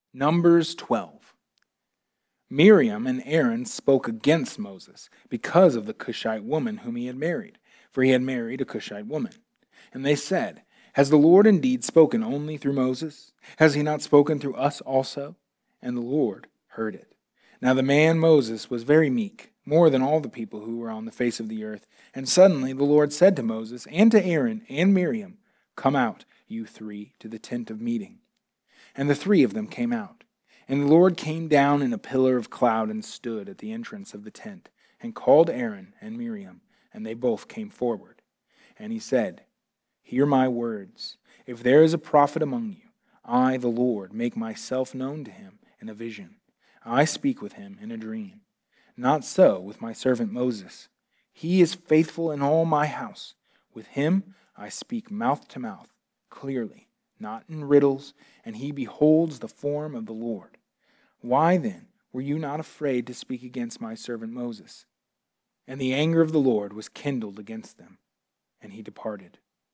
Numbers 12. Miriam and Aaron spoke against Moses because of the Cushite woman whom he had married, for he had married a Cushite woman. And they said, "Has the Lord indeed spoken only through Moses? Has he not spoken through us also?" And the Lord heard it. Now the man Moses was very meek, more than all the people who were on the face of the earth. And suddenly the Lord said to Moses and to Aaron and Miriam, "Come out, you three, to the tent of meeting." And the three of them came out. And the Lord came down in a pillar of cloud and stood at the entrance of the tent, and called Aaron and Miriam, and they both came forward. And he said, "Hear my words. If there is a prophet among you, I, the Lord, make myself known to him in a vision. I speak with him in a dream. Not so with my servant Moses. He is faithful in all my house. With him I speak mouth to mouth, clearly, not in riddles, and he beholds the form of the Lord. Why then were you not afraid to speak against my servant Moses?" And the anger of the Lord was kindled against them, and he departed.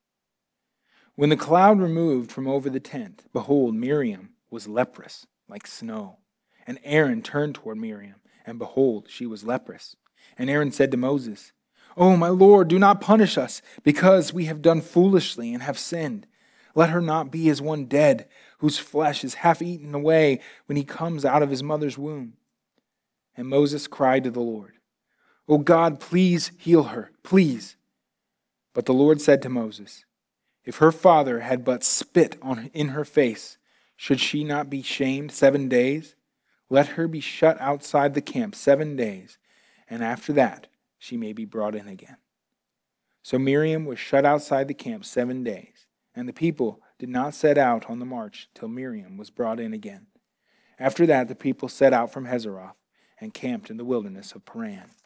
When the cloud removed from over the tent, behold, Miriam was leprous, like snow. And Aaron turned toward Miriam, and behold, she was leprous. And Aaron said to Moses, "Oh, my Lord, do not punish us, because we have done foolishly and have sinned. Let her not be as one dead, whose flesh is half eaten away when he comes out of his mother's womb." And Moses cried to the Lord, "O God, please heal her, please." But the Lord said to Moses, "If her father had but spit in her face, should she not be shamed 7 days? Let her be shut outside the camp 7 days, and after that she may be brought in again." So Miriam was shut outside the camp 7 days, and the people did not set out on the march till Miriam was brought in again. After that the people set out from Hazeroth and camped in the wilderness of Paran.